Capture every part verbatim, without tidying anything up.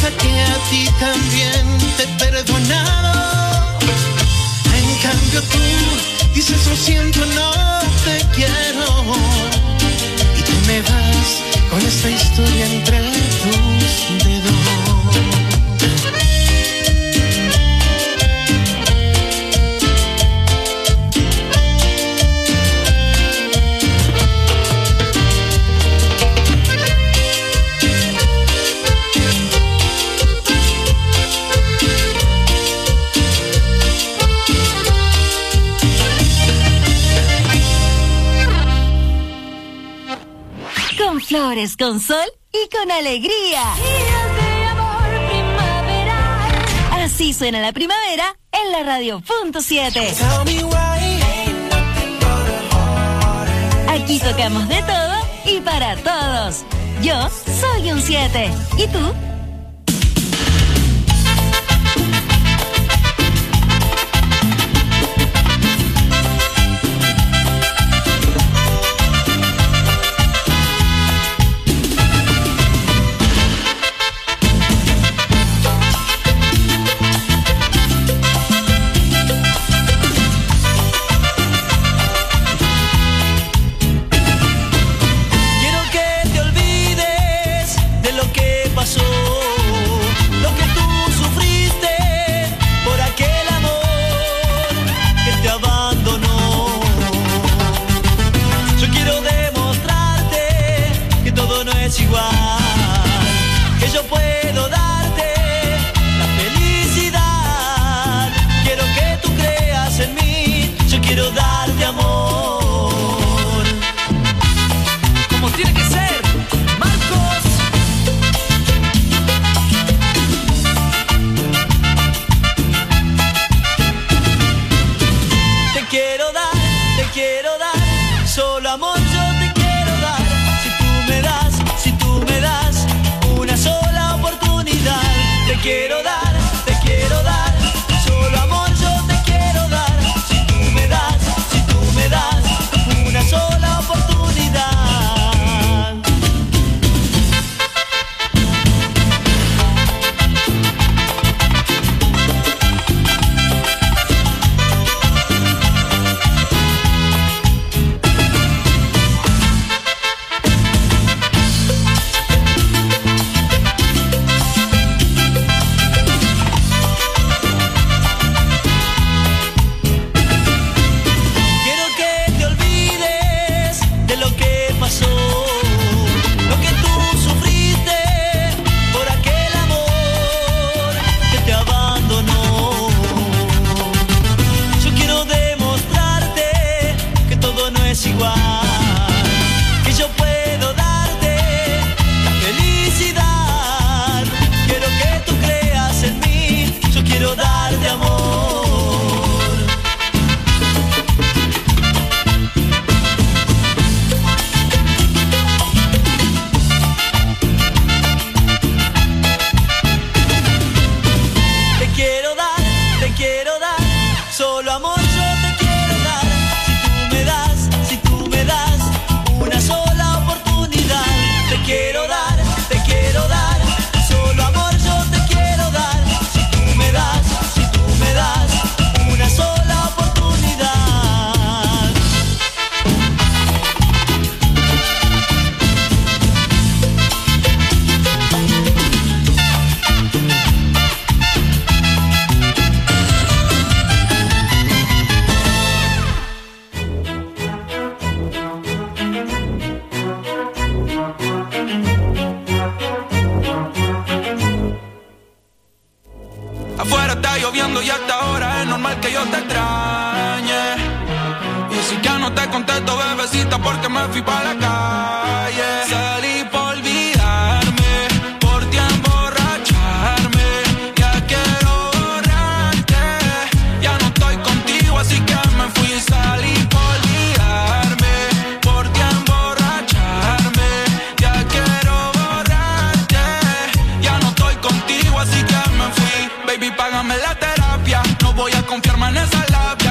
piensa que a ti también te he perdonado. En cambio tú dices lo siento, no te quiero. Y tú me vas con esta historia entre tus dedos. Con flores, con sol y con alegría. Así suena la primavera en la radio punto siete. Aquí tocamos de todo y para todos. Yo soy un siete. ¿Y tú? Quiero dar, te quiero dar, solo amor yo te quiero dar. Si tú me das, si tú me das una sola oportunidad. lloviendo y hasta ahora es normal que yo te extrañe. Y si ya no te contesto, bebecita, porque me fui pa' la calle. Salí por olvidarme, por ti emborracharme. Ya quiero borrarte, ya no estoy contigo, así que me fui. Salí por olvidarme, por ti emborracharme. Ya quiero borrarte, ya no estoy contigo, así que me fui. Baby, págame la terapia, no voy a confiarme en esa labia.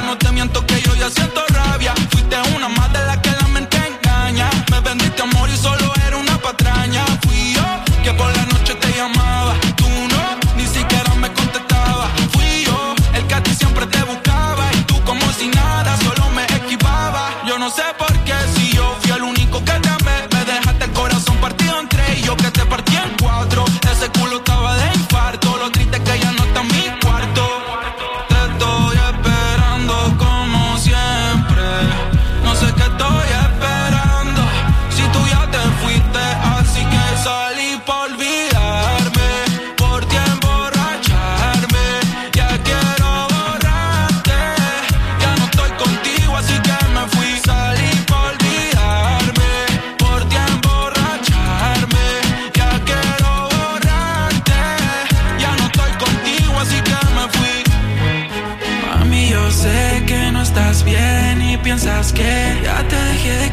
creas que ya te dejé de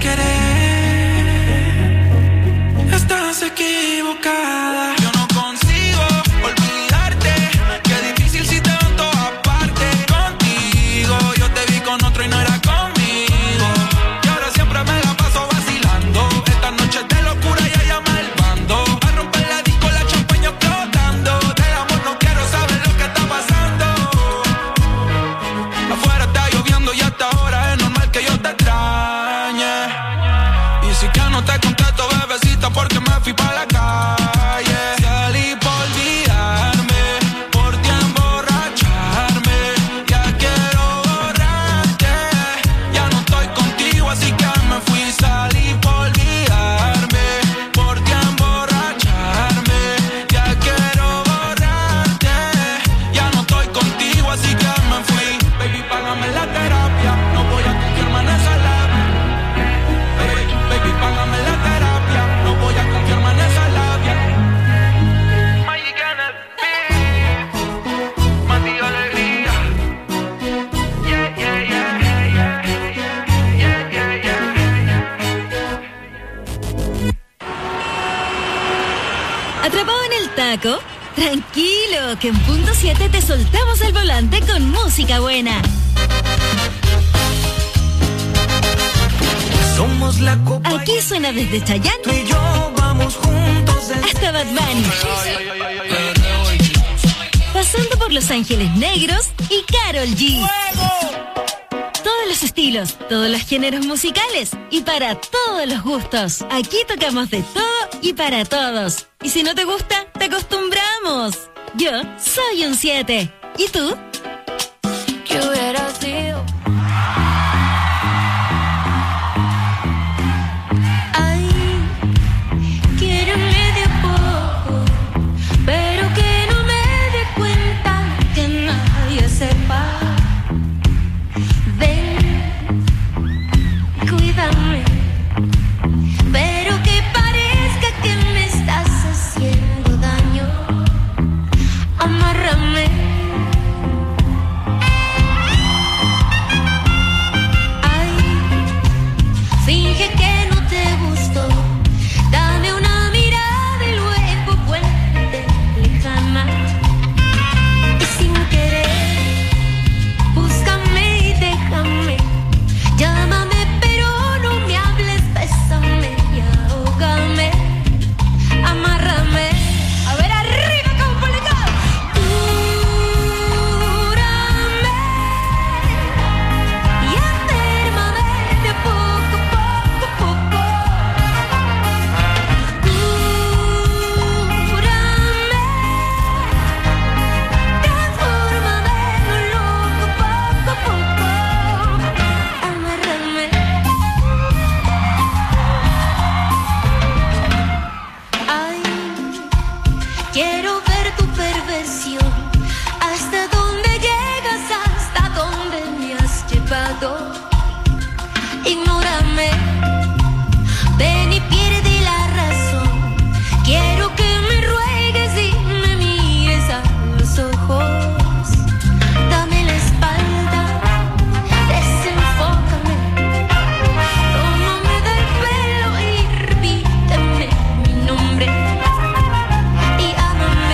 querer. Estás equivocada. Yo no consigo olvidarte. Qué difícil si te veo en todas partes. Contigo yo te vi con otro y no era conmigo. Y ahora siempre me la paso vacilando. Esta noche de locura ya llama el bando. A romper la disco, la champaña explotando. Del amor no quiero saber lo que está pasando. Afuera está lloviendo y hasta ahora es normal que yo te extrañe. Y si que no te contesto, bebecita, porque me fui pa' la calle. Salí por olvidarme, por ti emborracharme. Ya quiero borrarte. Ya no estoy contigo, así que me fui. Salí por olvidarme, por ti emborracharme. Ya quiero borrarte. Ya no estoy contigo, así que me fui. Baby, págame la terapia, no voy a confiarme en esa labia. Baby, baby, págame la terapia, no voy a confiarme en esa labia. Magic en el beat, Mati Alegría. Yeah, yeah, yeah, yeah, yeah, yeah, yeah, yeah, yeah. ¿Atrapado en el taco? Tranquilo, que en punto siete te soltamos el volante con música buena. Somos la copa. Aquí suena desde Chayanne Tú y yo vamos juntos desde hasta Bad Bunny, pasando por Los Ángeles Negros y Karol G. Todos los estilos, todos los géneros musicales y para todos los gustos. Aquí tocamos de todo y para todos. Y si no te gusta, te acostumbramos. Yo soy un siete. ¿Y tú? ¿Qué hubiera sido? Ay, quiéreme de a poco, pero que no me dé cuenta, que nadie sepa. Ven, cuídame, pero que parezca que me estás haciendo daño. Amárrame. Ay, finge que no te gustó. Dame una mirada y luego vuelve lejana. Y sin querer, búscame y déjame. Llámame pero no me hables, bésame y ahógame. Amárrame. A ver arriba, complicado. Cúrame y afírmame de poco, poco, poco. Cúrame, transfórmame en un loco, poco, poco. Amárrame. Ay, quiero ver tu perversión. Hasta dónde llegas, hasta dónde me has llevado. Ignórame, ven y pierde la razón. Quiero que me ruegues y me mires a los ojos. Dame la espalda, desenfócame. Tómame del pelo y repíteme mi nombre. Y ámame.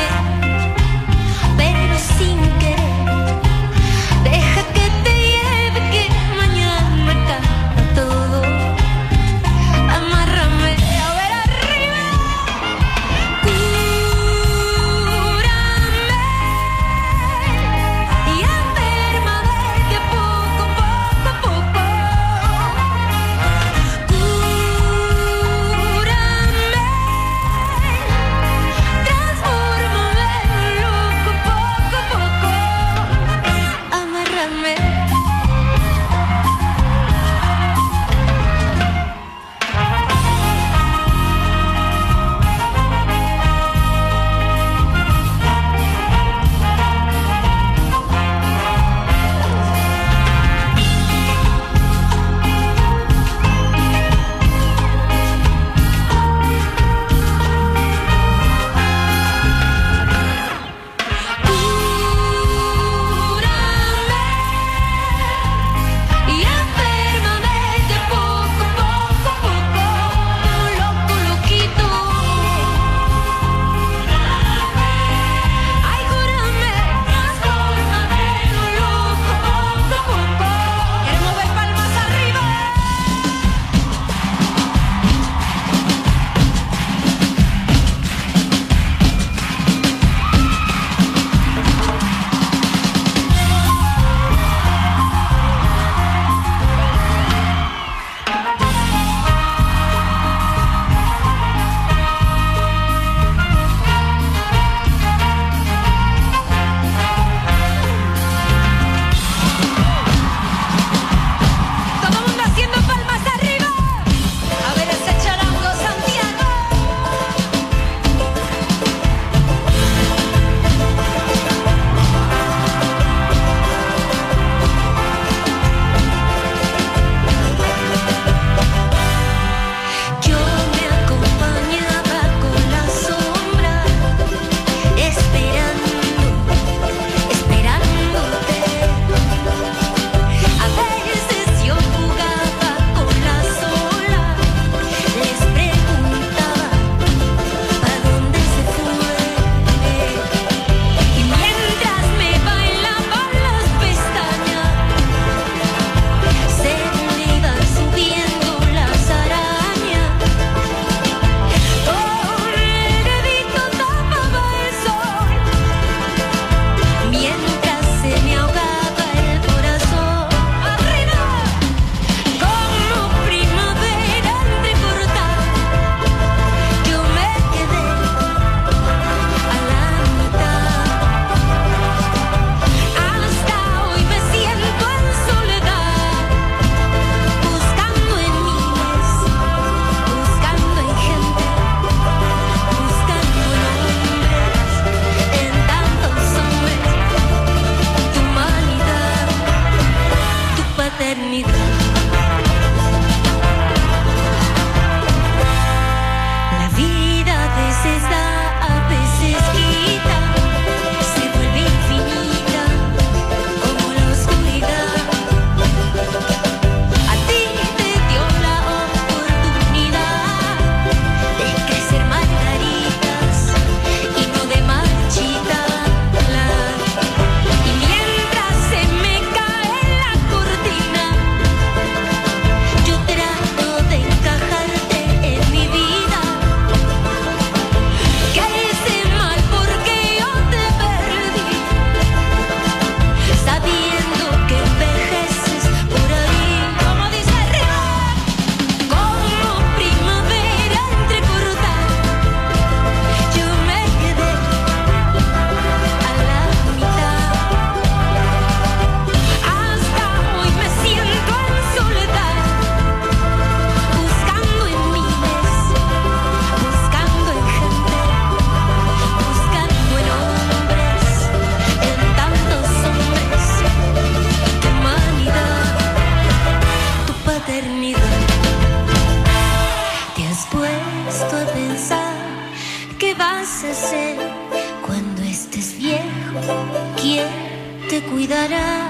vas a hacer cuando estés viejo? ¿Quién te cuidará?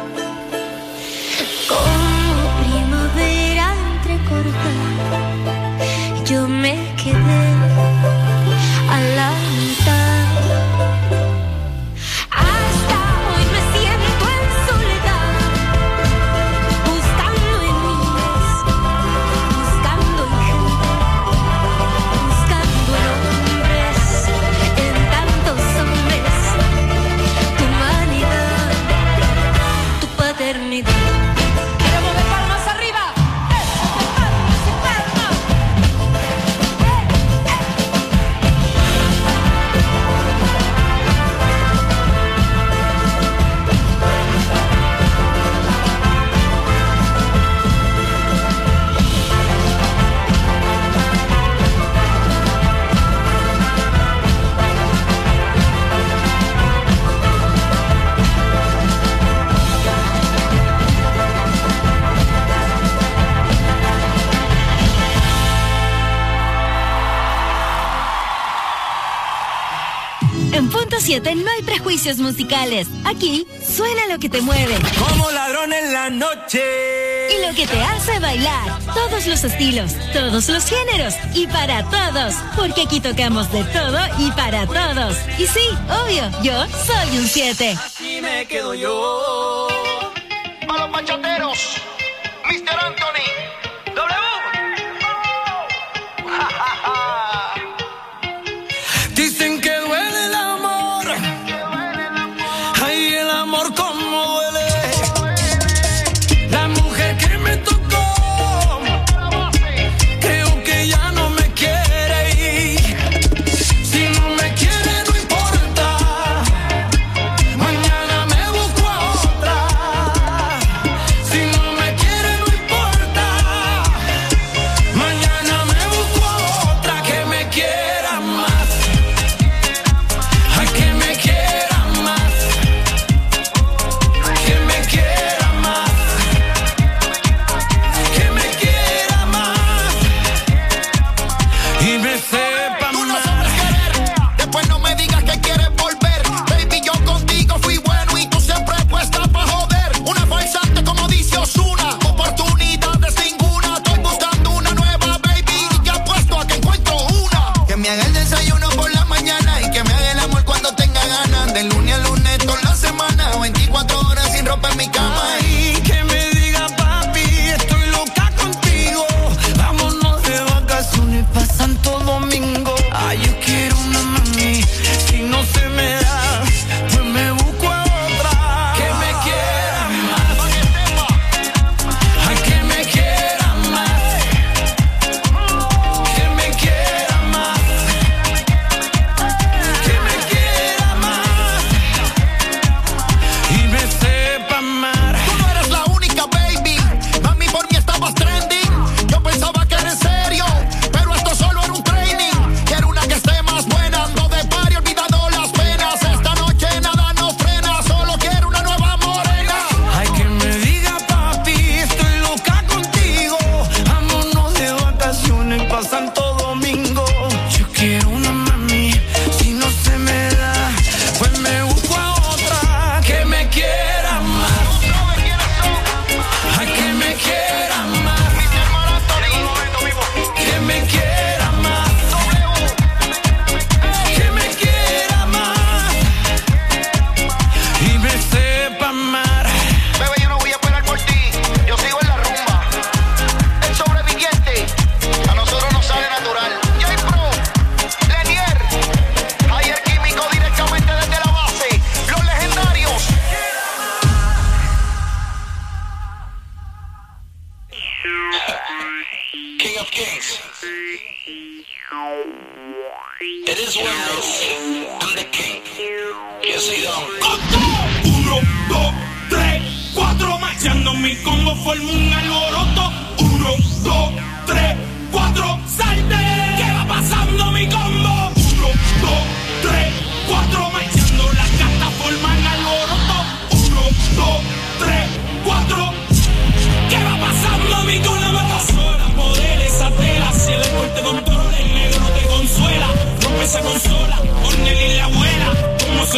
Como primavera entrecortada, yo me quedé a la mitad. Hasta hoy me siento en soledad, buscando en miles, buscando en gente, buscando en hombres, en tantos hombres, tu humanidad, tu paternidad. Quiero mover palmas arriba. En Punto siete no hay prejuicios musicales. Aquí suena lo que te mueve. Como ladrón en la noche. Y lo que te hace bailar. Todos los estilos, todos los géneros y para todos. Porque aquí tocamos de todo y para todos. Y sí, obvio, yo soy un siete. Así me quedo yo. A los bachateros, mister Anthony. W. Dicen que duele el amor. Ay, el amor como duele. La mujer que me tocó, creo que ya no me quiere ir. Si no me quiere no importa, mañana me busco a otra. Si no me quiere no importa, mañana me busco a otra que me quiera más.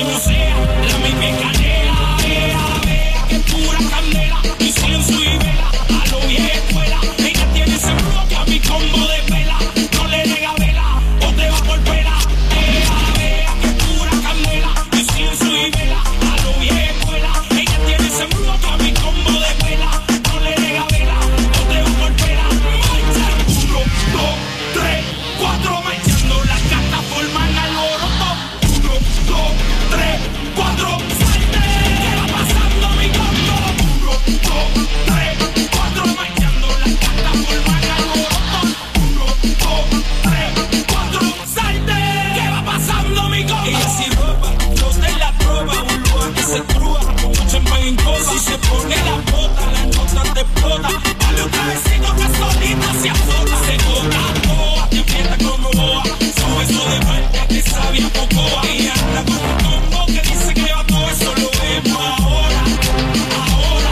como sea, la mi mecanea, ea, vea, que pura candela, incienso y vela, a lo vieja escuela, ella tiene ese bloque a mi combo de pela, no le nega vela, o te va por pela, ea, vea, que pura candela, incienso y vela, a lo vieja escuela, ella tiene ese bloque a mi combo de pela, no le nega vela, o te va por pela, marcha, uno, dos, tres, cuatro, marchando, las cartas forman alboroto, uno, dos, tres, cuatro, salte, ¿qué va pasando mi combo? Uno, dos, tres, cuatro, marchando, las cartas forman alboroto, uno, dos, tres, cuatro, salte, ¿qué va pasando mi combo? Ella sin ropa, los de la tropa, un lugar que se trúa, con un champán en copa, si se pone la bota, la nota te explota, dale otra vecino que solita se azota, se cota, boa, te aprieta como boa, su beso de vuelta que sabe a cocoa, y anda con un combo que dice que va todo eso, lo vemos ahora, ahora,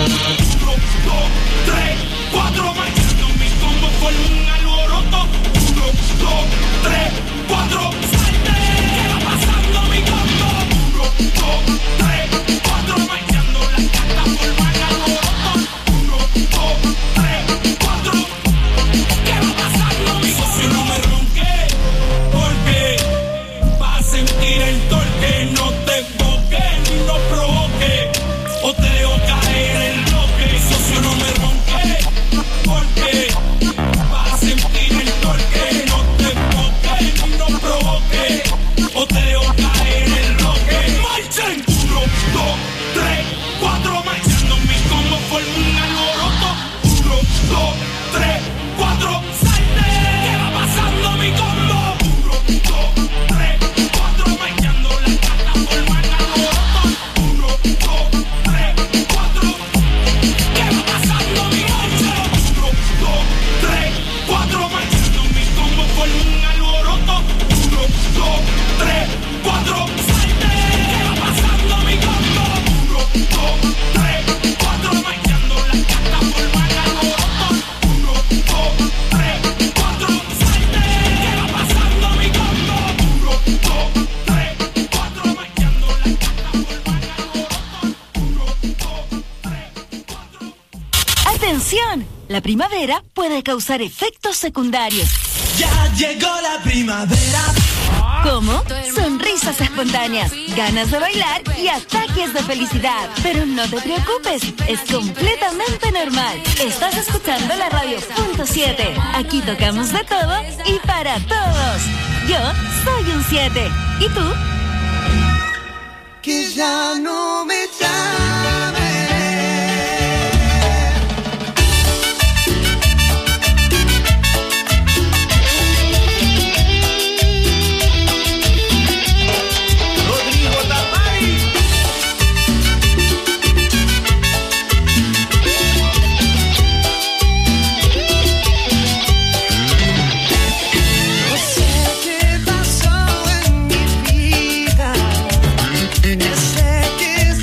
uno, dos, tres, cuatro, marchando, mi combo forma un alboroto, uno, dos, tres, cuatro, salte, ¿qué va pasando mi combo? Uno, dos, tres, cuatro, marchando, las cartas forman alboroto, uno, dos, tres, cuatro, ¿qué va pasando mi combo? Si no me ronque, porque vas a sentir el torque, no te enfoque ni no provoque, o te dejo caer el bloque, socio no me ronque, porque vas a sentir el torque, no te enfoque ni no provoque, o te dejo caer el bloque, marchen, uno, dos, tres, cuatro, marchando, mi combo forma un alboroto, uno, dos, tres, cuatro, salte, ¿qué va pasando mi combo? Uno, dos, tres, cuatro, marchando, las cartas forman alboroto, uno, dos, tres, cuatro, ¿qué va pasando mi combo? Uno, dos, tres, cuatro, marchando, mi combo forma un alboroto, uno, dos, tres, cuatro, salte, ¿qué va pasando mi combo? Uno, dos, tres, cuatro, marchando, las cartas forman alboroto, uno, dos, tres, cuatro, salte, ¿qué va pasando mi combo? Uno, dos, tres, cuatro, marchando, las cartas forman alboroto, uno, dos, tres, cuatro. ¡Atención! La primavera puede causar efectos secundarios. Ya llegó la primavera. Como sonrisas espontáneas, ganas de bailar y ataques de felicidad. Pero no te preocupes, es completamente normal. Estás escuchando la radio punto siete. Aquí tocamos de todo y para todos. Yo soy un siete. ¿Y tú? Que ya no me llame. Rodrigo Tapari. No sé qué pasó en mi vida. Sé que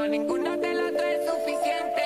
Pa' ninguna de las tres es suficiente.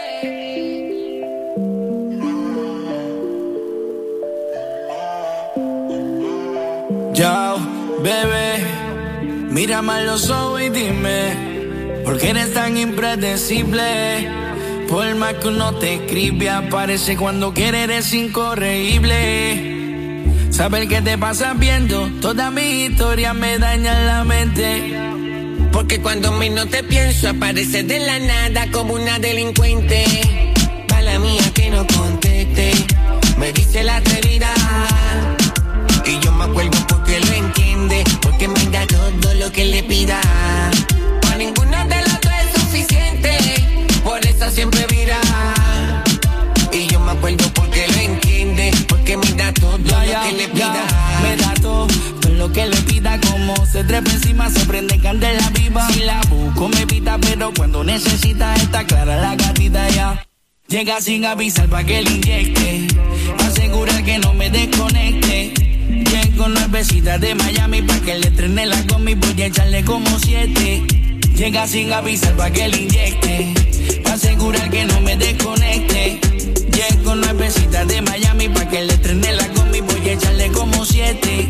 Yo, bebé, mírame a los ojos y dime, ¿por qué eres tan impredecible? Por más que uno te escribe, aparece cuando quiere, eres incorregible. Saber qué te pasa viendo toda mi historia me daña la mente. Porque cuando menos te pienso, aparece de la nada como una delincuente. Mala mía que no conteste, me dice la atrevida. Y yo me acuerdo porque lo entiende, porque me da todo lo que le pida. Pa' ninguna de las dos es suficiente, por eso siempre vira. Y yo me acuerdo porque lo entiende, porque me da todo ya, lo ya, que le pida. Ya, me da todo, todo lo que le pida. Como se trepa encima, se prende candela viva. Si la busco me pita, pero cuando necesita está clara la gatita ya. Llega sin avisar pa' que le inyecte, asegurar que no me desconecte. Llego nuevecita de Miami pa' que le estrene la combi, voy a echarle como siete. Llega sin avisar pa' que le inyecte, asegurar que no me desconecte. Llego nuevecita de Miami pa' que le estrene la combi, voy a echarle como siete.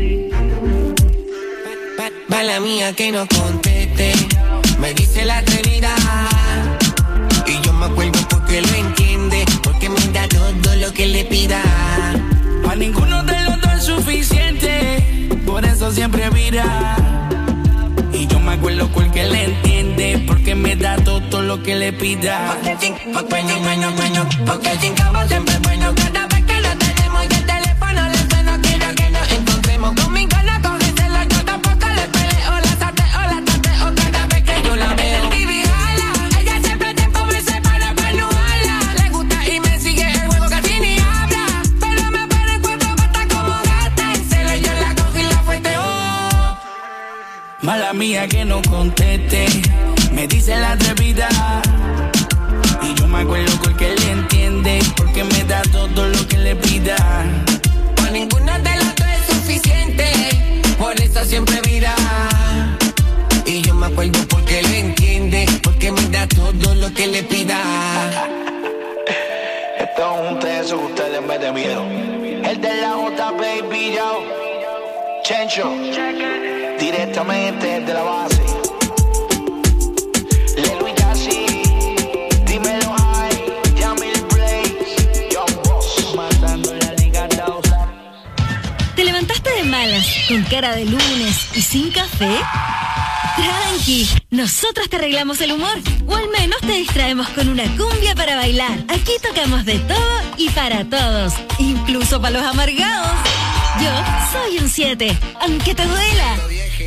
Mala mía que no conteste, me dice la atrevida. Y yo me acuerdo porque lo entiende, porque me da todo lo que le pida. Pa' ninguno de los dos es suficiente, por eso siempre mira. Y yo me acuerdo porque le entiende, porque me da todo lo que le pida. Porque sin, porque sin, bueno, bueno, porque sin cama siempre es bueno. Cada vez que lo tenemos y el teléfono le suena, quiero que nos encontremos. Conmigo no cógesela, yo tampoco le peleo, la sateo, la tateo cada vez que yo la veo. El T V jala, ella siempre tiempo me separa para no hablar. Le gusta y me sigue el juego, casi ni habla. Pero me para en cuatro patas como gata, en celo yo la cojo y la fueteo. Mala mía que no conteste, me dice la atrevida. Y yo me acuerdo porque le entiende, porque me da todo lo que le pida. Pa' ninguna de las dos es suficiente, por eso siempre mira. Y yo me acuerdo porque lo entiende, porque me da todo lo que le pida. Esto es un teso que usted le mete miedo. El de la J, baby, yo. Chencho, directamente de la base. Lelo y Casi, dímelo ay, Yamil Blaze, Young Boss, matando la liga dos. ¿Te levantaste de malas, con cara de lunes y sin café? Tranqui, nosotros te arreglamos el humor, o al menos te distraemos con una cumbia para bailar. Aquí tocamos de todo y para todos, incluso para los amargados. Yo soy un siete, aunque te duela.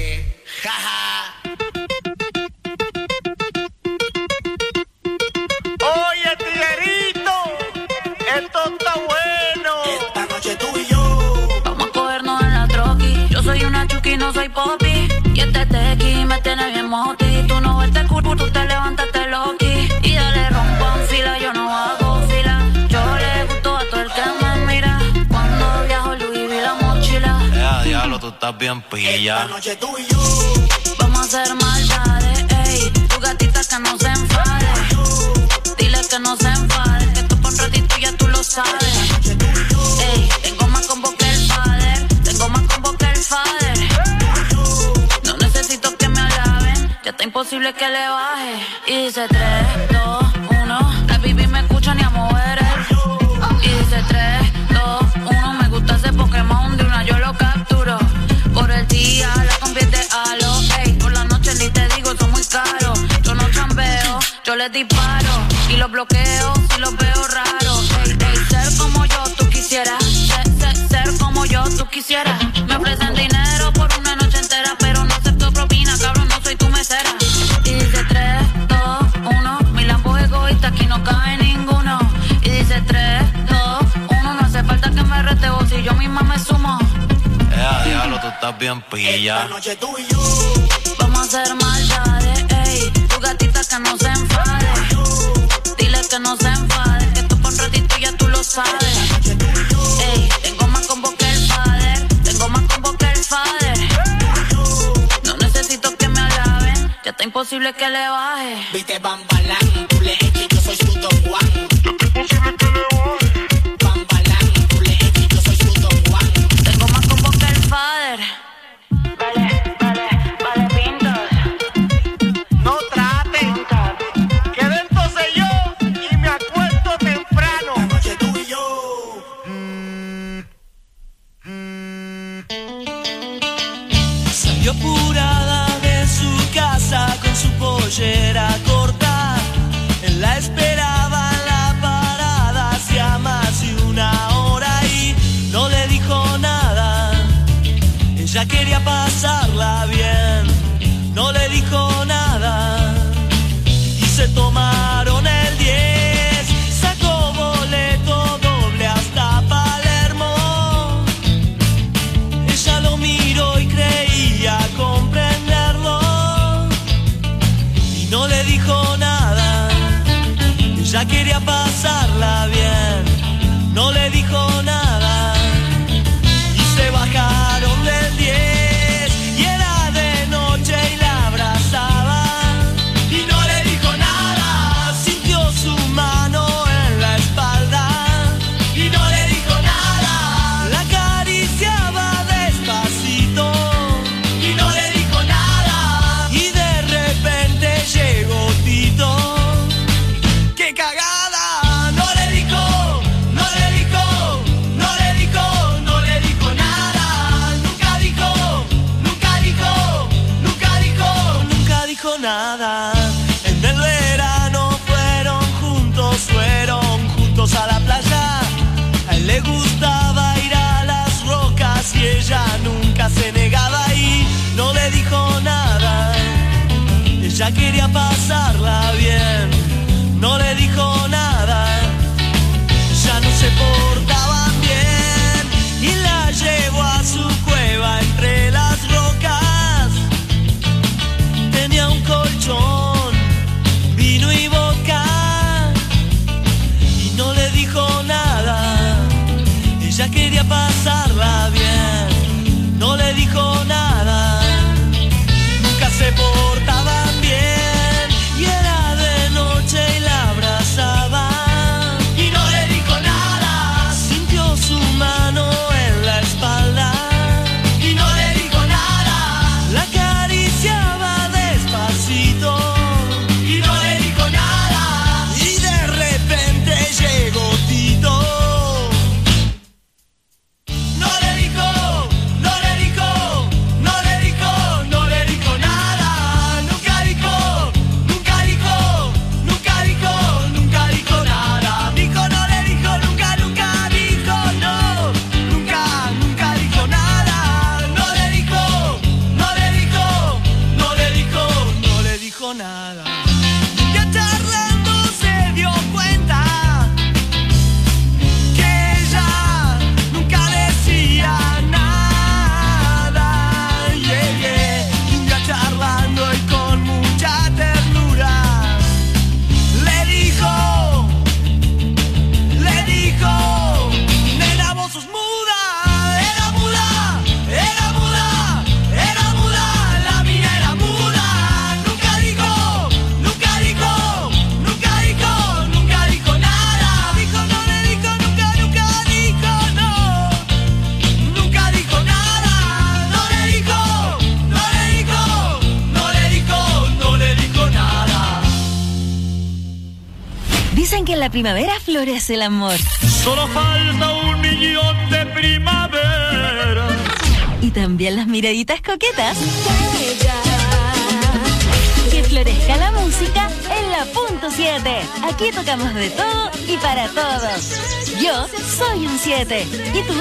Oye, tiguerito, esto está bueno. Esta noche tú y yo vamos a cogernos en la troqui. Yo soy una chuki, no soy popi. Y este tequi me tiene bien moti. Tú no ves el culo, tú te levantaste loqui. Y dale rompan fila, yo no hago fila. Yo le gusto a todo el que me mira. Cuando viajo Louis vi la mochila. Ya, diablo, tú estás bien pilla. esta noche tú y yo Vamos a hacer maldades, ey. Tu gatita que no se enfade. Dile que no se enfade, que tú por un ratito ya tú lo sabes. Ey, tengo más combo que el father. Tengo más combo que el father. No necesito que me alaben, ya está imposible que le baje. Y dice tres, dos, uno. La baby me escucha ni a mover el. Y dice tres, dos, uno. Me gusta ese Pokémon, de una yo lo capturo. Por el día la convierte a lo, ey. Por la noche ni te digo, son muy caros. Yo no chambeo, yo les disparo. Y los bloqueo si los veo raros. Ey, ey, ser como yo tú quisieras. Ser, ser, ser como yo tú quisieras. Me ofrecen dinero por una noche entera, pero no acepto propina, cabrón, no soy tu mesera. Y dice tres, dos, uno. Mi Lambo egoísta, aquí no cabe ninguno. Y dice tres, dos, uno. No hace falta que me rete vos, si yo misma me sumo. Ya, diablo, tú estás bien pilla. esta noche tú y yo Vamos a hacer maldades, ey. Tu gatita que no se enfade. Dile que no se enfade, que tú por un ratito ya tú lo sabes. Ey, tengo más combo que el father. Tengo más combo que el father. No necesito que me alaben, ya está imposible imposible que le baje. Viste, Bambalán, tú le echas y yo soy su Don Juan. Bambalán, tú le echas y yo soy su Don Juan. Tengo más combo que el father. Vale, vale, vale, pintos. No traten, que dentro soy yo y me acuesto temprano. La noche tú y yo. Salió apurada de su casa con su pollera corta. Él la esperaba en la parada hacía más de una hora y no le dijo nada. Ella quería pasarla bien, no le dijo nada. Y se tomaron el diez, sacó boleto doble hasta Palermo. Ella lo miró y creía comprenderlo y no le dijo nada. Ella quería pasarla bien, no le dijo nada. Y se bajaron del diez y era de noche y la abrazaba y no le dijo nada. Sintió su mano en la espalda y no le dijo nada. La acariciaba despacito y no le dijo nada. Y de repente llegó Tito. ¡Qué cagada! No le dijo, no le dijo, no le dijo, no le dijo nada. Nunca dijo, nunca dijo, nunca dijo, nunca dijo nada. En el verano fueron juntos, fueron juntos a la playa. A él le gustaba ir a las rocas y ella nunca se negaba y no le dijo nada. Ella quería pasarla bien, no le dijo nada. Ya no se portaban bien y la llevó a su cueva entre las rocas. Tenía un colchón, vino y vodka y no le dijo nada. Ella quería pasarla bien, no le dijo nada. Nunca se portaban bien y era de noche y la abrazaba y no le dijo nada. Sintió su mano en la espalda y no le dijo nada. La acariciaba despacito y no le dijo nada. Y de repente llegó Tito. No le dijo, no le dijo, no le dijo, no le dijo nada. Nunca dijo, nunca dijo, nunca dijo, nunca dijo nada. Dijo, no le dijo, nunca, nunca dijo, no. Nunca, nunca dijo nada. No le dijo, no le dijo, no le dijo, no le dijo nada. Ya charlando se dio cuenta que ella nunca decía nada. Yeah, yeah. Ya charlando y con mucha ternura le dijo, le dijo, nena, vos sos muda. Era muda, era muda, era muda. La mina era muda. Nunca dijo, nunca dijo, nunca dijo, nunca dijo nada. Dijo, no le dijo, nunca, nunca dijo, no. Nunca dijo nada. No le dijo, no le dijo, no le dijo, no le dijo nada. Dicen que en la primavera florece el amor. Solo falta un millón de primavera. Y también las miraditas coquetas. Que florezca la música en la punto siete. Aquí tocamos de todo y para todos. Yo soy un siete. ¿Y tú?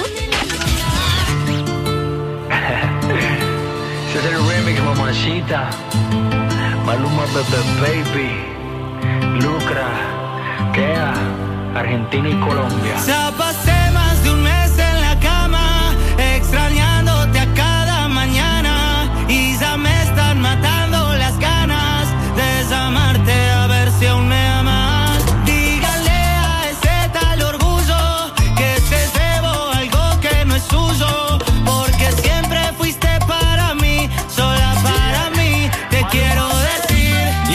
Ese es el remix, mamacita. Maluma, Bebe Baby. Lucra, Kea, Argentina y Colombia. Ya pasé más de un mes en la cama, extrañándote a cada mañana. Y ya me están matando las ganas de llamarte a ver si aún me amas. Dígale a ese tal orgullo que te debo algo que no es suyo. Porque siempre fuiste para mí, sola para mí. Te quiero decir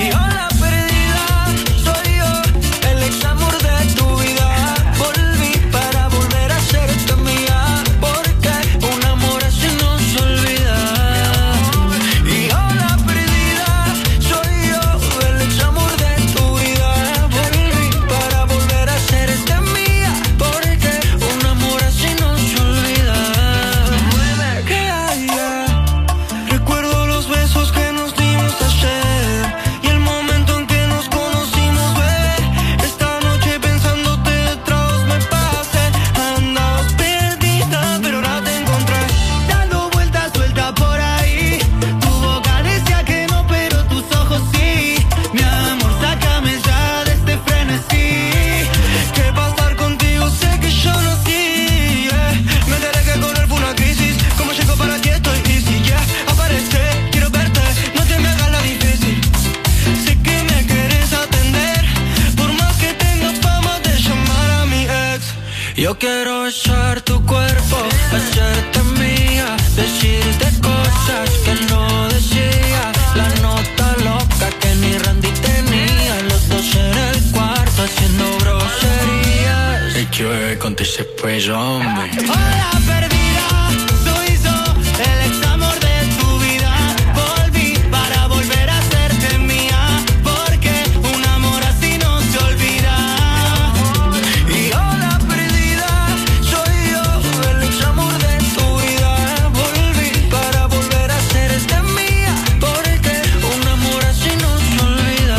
Yo quiero besar tu cuerpo, hacerte mía, decirte cosas que no decía. La nota loca que ni Randy tenía, los dos en el cuarto haciendo groserías. Hey, que bebé, conteste pues, hombre. Hola perdida, soy yo, el ex amor de tu vida. Volví para volver a hacerte mía, porque un amor así no se olvida. Y hola perdida, soy yo, el ex amor de tu vida. Volví para volver a hacerte mía, porque un amor así no se olvida.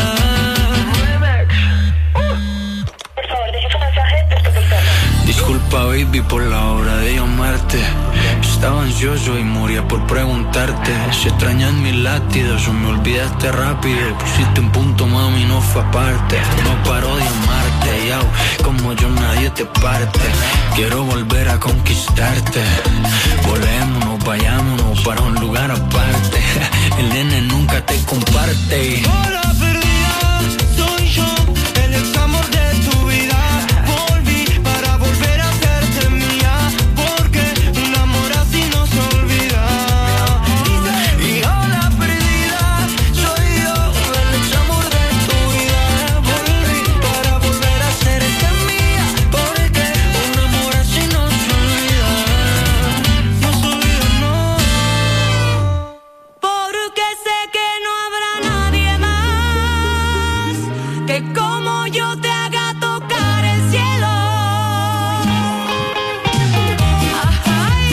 Por favor, deje su mensaje después del tono. Disculpa, baby, por la hora de llamarte. Estaba ansioso y moría por preguntarte si extrañas mis latidos o me olvidaste rápido. Pusiste un punto, mami, no fue aparte. No paro de amarte, yao, como yo nadie te parte. Quiero volver a conquistarte. Volémonos, vayámonos para un lugar aparte. El nene nunca te comparte. Hola perdida, soy yo, el ex amor de tu vida. Volví para volver a hacerte mía, porque un amor así no se olvida. Y hola perdida, soy yo, el ex amor de tu vida. Volví para volver a hacerte mía, porque un amor así no se olvida. No se olvida, no. Porque sé que no habrá nadie más que como yo te haga tocar el cielo. Ay,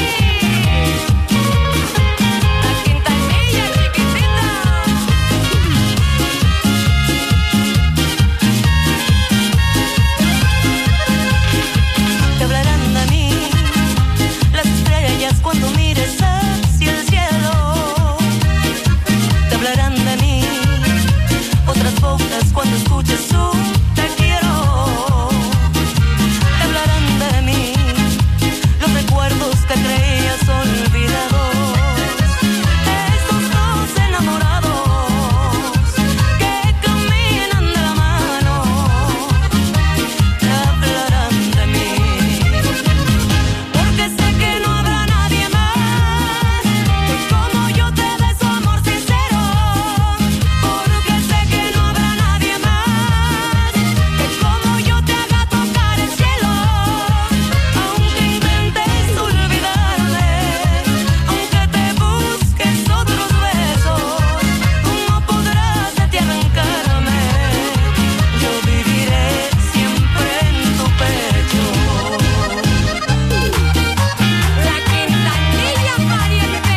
la quintanilla chiquitita. Te hablarán de mí las estrellas cuando mires hacia el cielo. Te hablarán de mí otras bocas cuando escuches su te quiero. Te hablarán de mí los recuerdos que creías olvidados. Estos dos enamorados que caminan de la mano. Te hablarán de mí porque sé que no habrá nadie más que como yo te dé su amor sincero. Porque sé que no habrá nadie más que como yo te haga tocar el cielo. Aunque intentes olvidarme, aunque te busques otros besos, tú no podrás de ti arrancarme. Yo viviré siempre en tu pecho. La quintanilla pariente.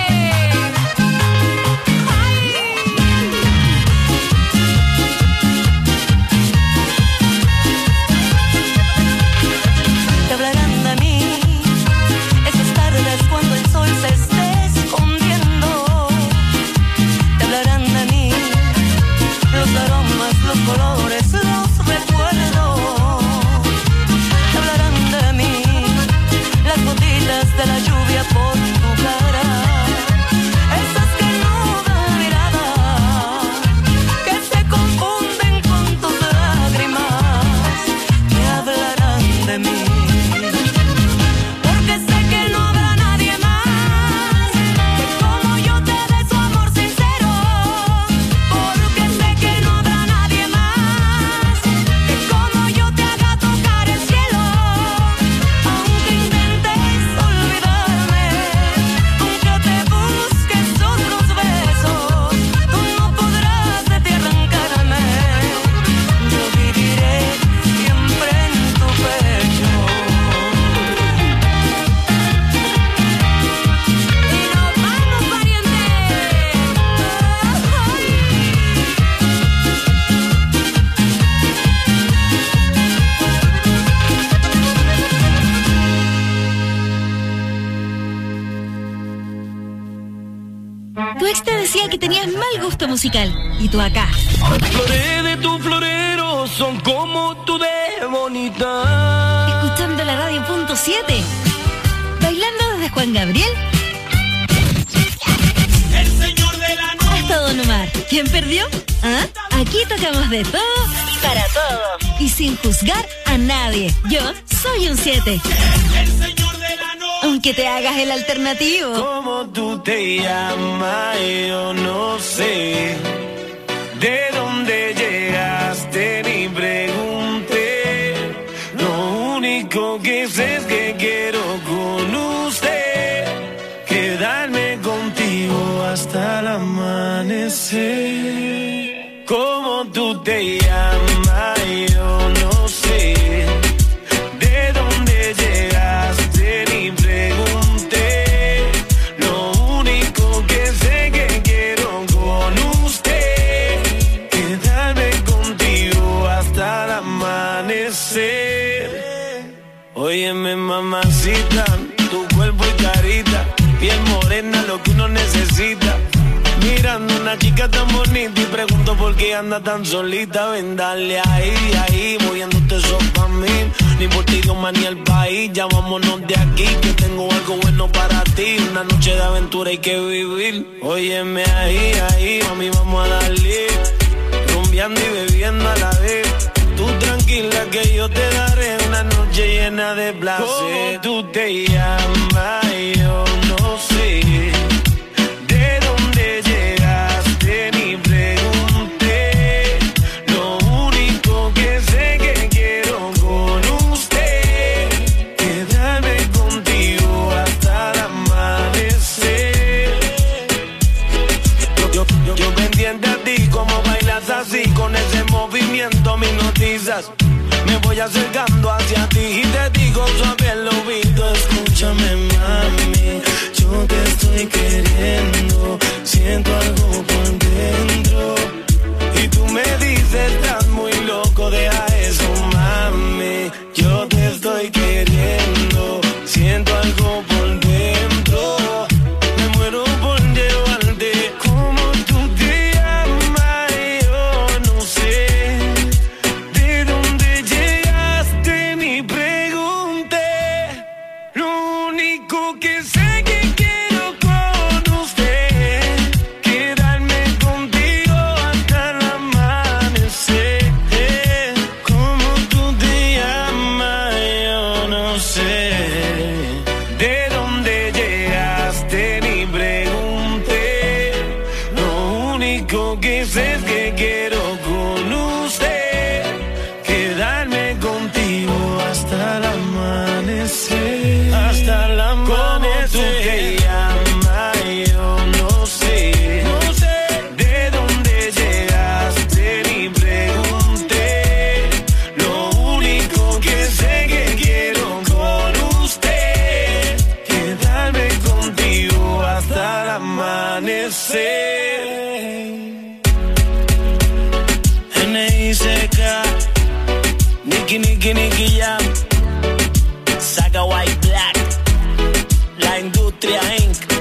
Te hablarán de mí esas tardes cuando el sol se esté escondiendo. Te hablarán de mí los aromas, los colores, los recuerdos. Te hablarán de mí las gotitas de la lluvia por tu cara. Esas que no dan mirada, que se confunden con tus lágrimas. Te hablarán de mí porque sé que no habrá nadie más que como yo te dé su amor sincero. Porque sé que no habrá nadie más que como yo te haga tocar el cielo. Aunque intentes olvidarme, aunque te busques otros besos, tú no podrás de ti arrancarme. Yo viviré siempre en tu pecho. Y nos vamos, pariente. Tu ex te decía que tenías mal gusto musical. Y tú acá, Flores de tu florero son como tú de bonita. escuchando la radio punto siete. Bailando desde Juan Gabriel El señor de la noche. hasta Don Omar. ¿Quién perdió? ¿Ah? Aquí tocamos de todo y para todos. y sin juzgar a nadie. Yo soy un siete. El señor de la noche. Aunque te hagas el alternativo. ¿Cómo tú te llamas? Yo no sé. ¿De dónde llegaste? Ni pregunté. Lo único que sé es que quiero con usted quedarme contigo hasta el amanecer. ¿Cómo tú te llamas? Yo no sé. ¿De dónde llegaste? Ni pregunté. Lo único que sé que quiero con usted quedarme contigo hasta el amanecer. Óyeme, mamacita, tu cuerpo y carita, piel morena, lo que uno necesita. Mirando una chica tan bonita y pregunto por qué anda tan solita. Ven, dale ahí, ahí, moviéndote eso pa' mí. Ni por ti, Dios, ni el país. Ya vámonos de aquí, que tengo algo bueno para ti. Una noche de aventura hay que vivir. Óyeme ahí, ahí, mami, vamos a darle. Rumbeando y bebiendo a la vez. Tú tranquila que yo te daré una noche llena de placer. ¿Cómo tú te llamas? Yo no sé. ¿De dónde llegaste? Ni pregunté. Lo único que sé que quiero con usted quedarme contigo hasta el amanecer. Yo, yo, yo, yo pendiente a ti, como bailas así, con ese movimiento me hipnotizas. Me voy acercando hacia ti y te digo suave al oído. Escúchame, mami, yo te estoy queriendo. Siento algo por dentro y tú me dices, estás muy loco, deja eso, mami. Yo te estoy queriendo. Siento algo por dentro. Me muero por llevarte. ¿Cómo tú te llamas? Yo no sé. ¿De dónde llegaste? Ni pregunté. Lo único que sé que quiero con usted quedarme contigo hasta el amanecer. ¿Cómo tú te llamas? Yo no sé. ¿De dónde llegaste? Ni pregunté. Lo único que sé es que quiero con usted quedarme contigo hasta el amanecer. Hasta el amanecer. ¿Cómo tú te llamas? Yo no sé. No sé. ¿De dónde llegaste? Ni pregunté. Lo único que sé que quiero con usted quedarme contigo hasta el amanecer. N I C K, Nicky, Nicky, Nicky Jam, Saga White Black, La Industria incorporated.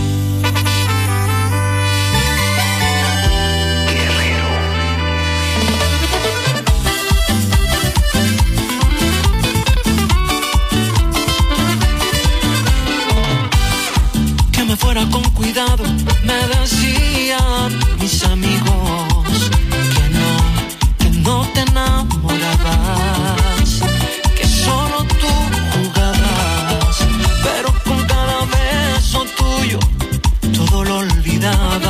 Que me fuera con cuidado, me decían mis amigos que no, que no te enamorabas, que solo tú jugabas, pero con cada beso tuyo todo lo olvidaba.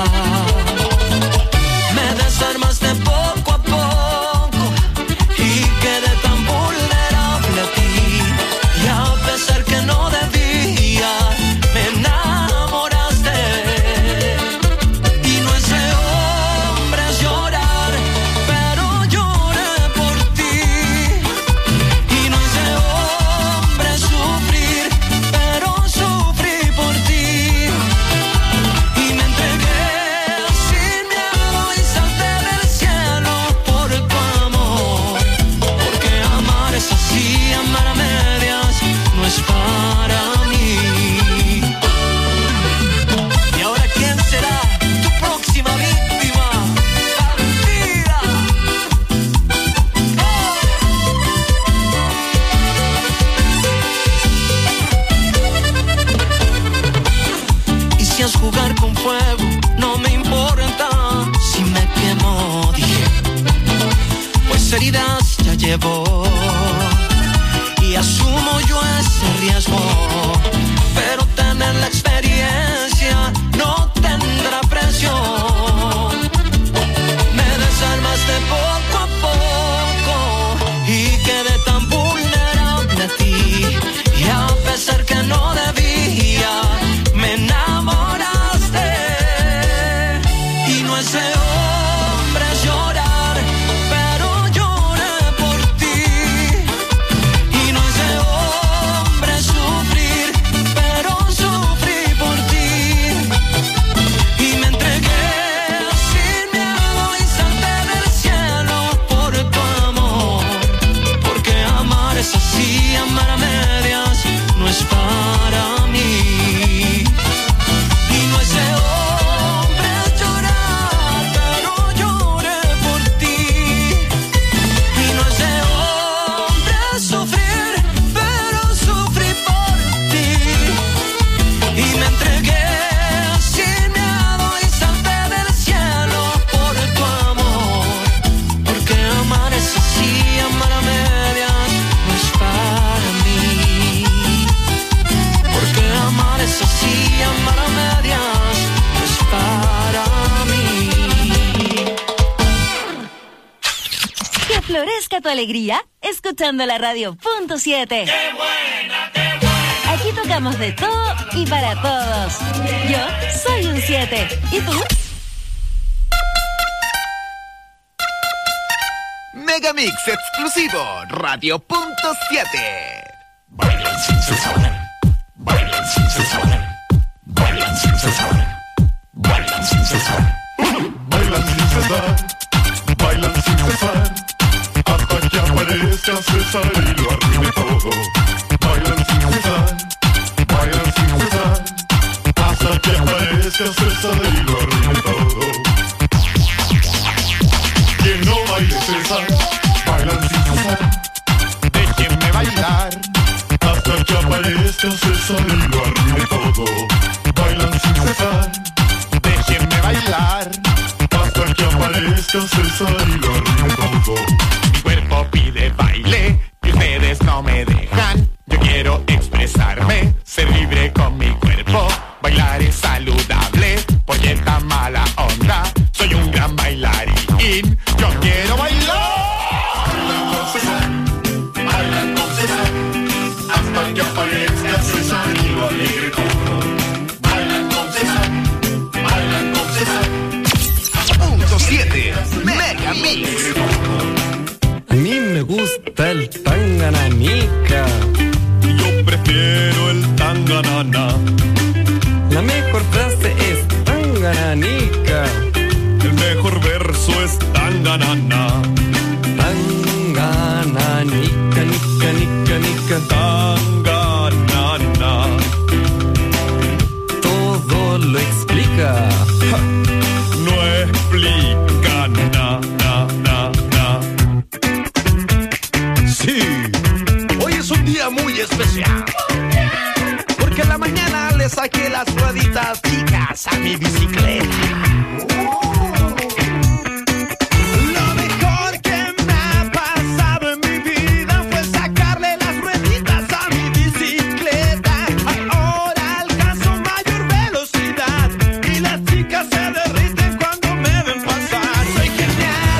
Me desarmaste poco a poco y quedé tan vulnerable a ti, y a pesar que no debía, me enamoraste. Y no es de hombres llorar, pero lloré por ti. Y no es de hombres sufrir, pero sufrí por ti. Y me entregué sin miedo y salté del cielo por tu amor. Porque amar es así, amar a medias no es para mí. Y ahora, ¿quién será tu próxima víctima? Bandida. Y si es jugar con fuego, no me importa si me quemo, dije. Pues heridas ya llevó y asumo yo ese riesgo, pero tener la experiencia no tendrá precio. Me desarmaste poco a poco y quedé tan vulnerable a ti, y a pesar que no debía, me enamoraste. Y no es de hombres llorar, pero lloré por ti. Y no es de hombres sufrir, pero sufrí por ti. Y me entregué sin miedo y salté del cielo por tu amor, porque amar es así, amar a medias no es para mí. Y no es de hombres llorar, pero lloré por ti. Y no es de hombres sufrir, pero sufrí por ti. Y me entregué sin miedo y salté del cielo por tu amor, porque amar es así, amar a medias no es para mí. Porque amar es así, amar a medias no es para mí. Que florezca tu alegría escuchando la radio punto siete. ¡Qué buena, qué buena! Aquí tocamos de todo y para todos. Yo soy un siete. ¿Y tú? Megamix exclusivo, Radio punto siete. Bailan sin cesar, bailan sin cesar, bailan sin cesar, bailan sin cesar, Bailan sin cesar, bailan sin cesar, hasta que aparezca César y lo arruine todo. Bailan sin cesar, bailan sin cesar, hasta que aparezca César y lo arruine todo. Que no baile César, bailan sin cesar, déjenme bailar, hasta que aparezca César y lo arruine todo. Bailan sin cesar, déjenme bailar, hasta que aparezca César y lo arruine todo. mi cuerpo pide baile y ustedes no me dejan. Yo quiero expresarme, ser libre con mi cuerpo. Bailar es saludable, porque esta mala onda. Soy un gran bailarín, yo quiero bailar. Bailan con César, bailan con César, hasta que aparezca César y lo alegre todo. Bailan con César, bailan con César. Punto siete, Megamix. A mí me gusta el tangananica. Yo prefiero el tanganana. La mejor frase es tangananica. El mejor verso es tanganana. Tangananica, nica, nica, nica. Tanganana. Todo lo explica. Ja, no explica na, na, na, na. Sí, hoy es un día muy especial, porque en la mañana le saqué las rueditas chicas a mi bicicleta. Lo mejor que me ha pasado en mi vida fue sacarle las rueditas a mi bicicleta. Ahora alcanzo mayor velocidad y las chicas se derriten cuando me ven pasar. Soy genial,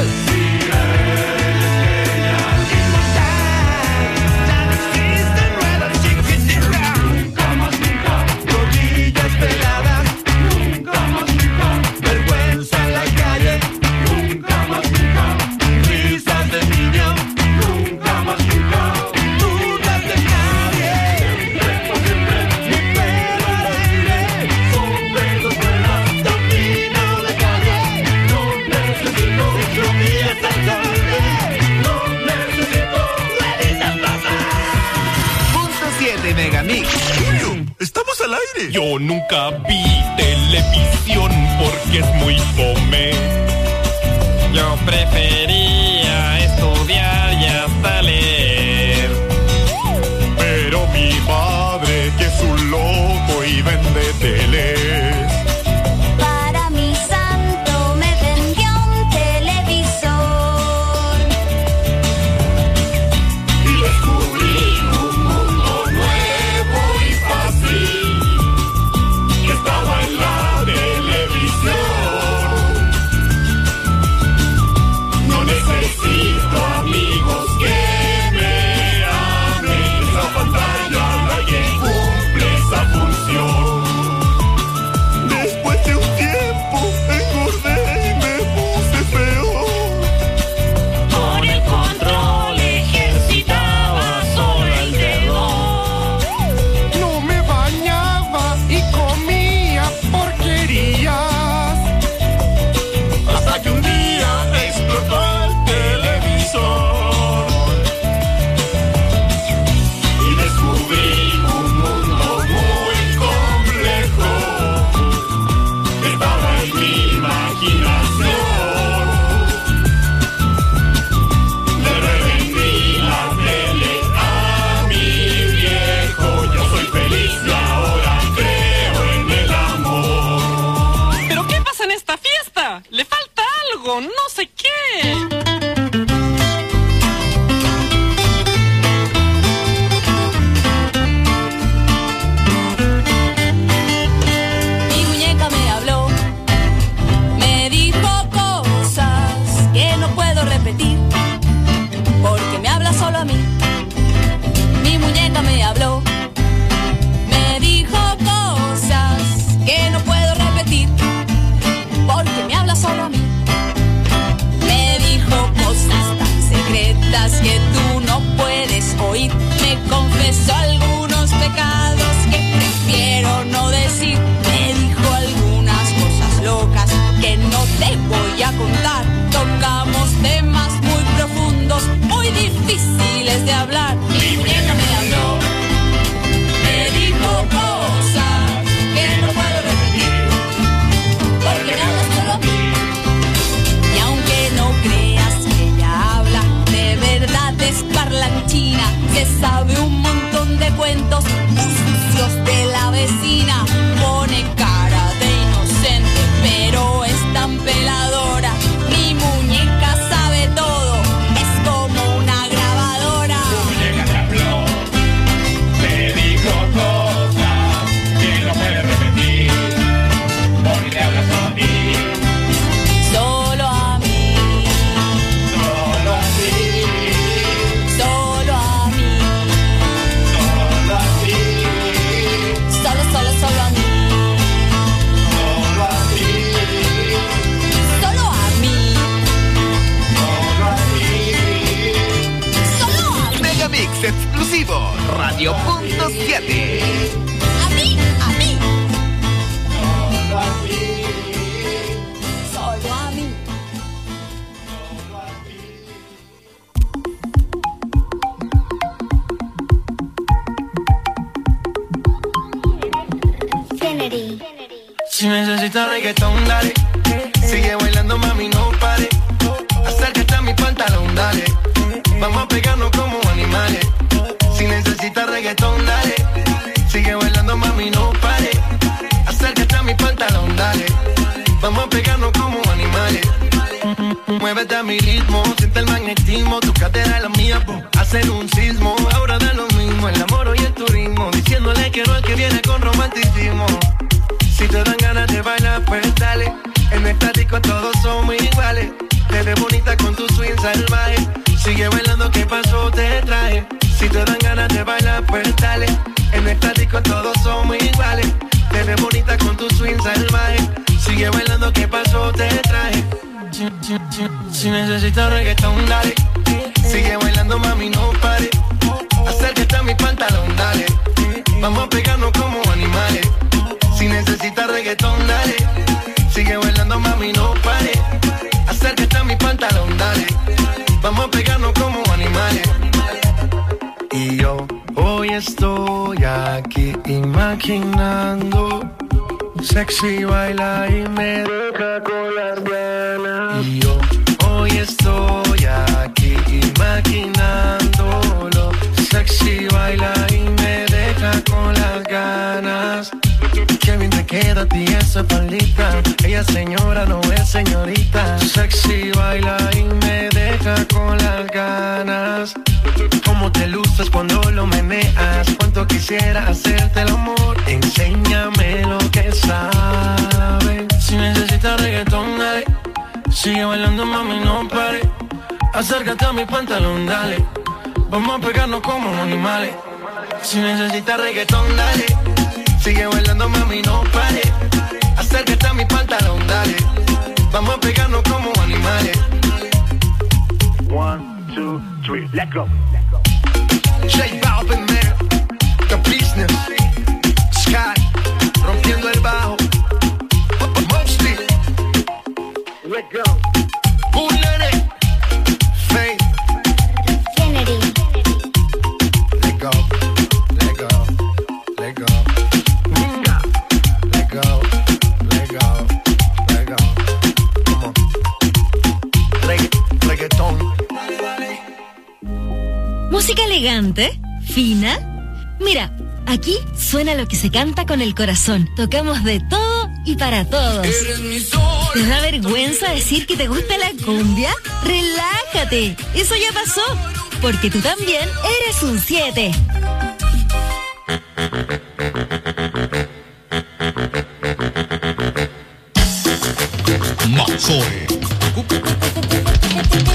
inmortal, ya no existen ruedas chiquititas. Nunca más nunca, rodillas peladas. Nunca más nunca, vergüenza en la calle. Nunca más nunca, risas de niño. Nunca más nunca, dudas de nadie. Mi pelo al aire, sombreros vuelas, camino de calle. No necesito ciclovías al cable. No necesito rueditas, papá. Punto siete, Megamix. ¡Estamos al aire! Yo nunca vi televisión porque es muy fome. Yo prefería estudiar y hasta leer. Pero mi padre, que es un loco y vende teles. Para mi santo me vendió un televisor. cositas que tú no puedes oír. Me confesó algunos pecados que prefiero no decir. Me dijo algunas cosas locas que no te voy a contar. Tocamos temas muy profundos, muy difíciles de hablar. Mi muñeca me habló, me dijo cosas que no puedo repetir, porque me hablas solo a mí. Y aunque no creas que ella habla, de verdad es parlanchina. Se sabe un montón de cuentos sucios de la vecina. Pone cara de inocente, pero es tan peladora. Mi muñeca sabe todo, es como una grabadora. Tu muñeca te habló, te dijo cosas que no puedes repetir, porque te hablas solo a ti. Solo a mí, Solo a ti, solo a mí, solo a ti, solo, solo, solo a mí, solo a ti, solo a mí, solo a ti. solo a mí, Megamix exclusivo, Radio Punto siete. a mí, a mí, Solo a ti. solo a mí. Kennedy. Si necesitas reggaetón, dale. Sigue bailando, mami, no pare. Acércate a mi pantalón, dale. Vamos a pegarnos como animales. Si necesitas reggaetón, dale. Sigue bailando, mami, no pare. Acércate a mi pantalón, dale. Vamos a pegarnos como animales. Muévete a mi ritmo, siente el magnetismo. Tu cadera es la mía, po, hacen un sismo. Ahora da lo mismo, el amor y el turismo. Diciéndole que no es que viene con romanticismo. Si te dan ganas de bailar, pues dale. En esta disco todos somos iguales. Te ves bonita con tu swing salvaje. Sigue bailando, ¿qué pasó? Te traje. Si te dan ganas de bailar, pues dale. En esta disco todos somos iguales. Te ves bonita con tu swing salvaje. Sigue bailando, ¿qué pasó? Te traje. Si, si, si, si necesitas reggaetón, dale. Sigue bailando, mami, no pare. Acércate a mi pantalón, dale. Vamos a pegarnos como animales. Si necesitas reggaetón, dale. Sigue bailando, mami, no pare. Acércate a mi pantalón, dale. Vamos a pegarnos como animales. Y yo hoy estoy aquí imaginando. Sexy baila y me deja con las ganas. Y yo hoy estoy aquí imaginándolo. Sexy baila y me deja con las ganas. Qué bien te queda a ti esa faldita. Ella señora, no es señorita. Sexy baila y me deja con las ganas. Cómo te luces cuando lo meneas. Cuánto quisiera hacerte el amor. Enséñame lo que sabes. Si necesitas reggaetón, dale. Sigue bailando, mami, no pare. Acércate a mi pantalón, dale. Vamos a pegarnos como animales. Si necesitas reggaetón, dale. Sigue bailando, mami, no pare. Acércate a mi pantalón, dale. Vamos a pegarnos como animales. One, two, three, let go. J Balvin, man. The business. Sky. Rompiendo el bajo. Mostly. Let go. Bullet. Faith. Kennedy. Let go. Let go. Let go. Let go. Let go. Let go. Come on. Regga- reggaetón. Música elegante, fina. Mira, aquí suena lo que se canta con el corazón. Tocamos de todo y para todos. ¿Te da vergüenza decir que te gusta la cumbia? Relájate, eso ya pasó, porque tú también eres un siete. Mazzoe.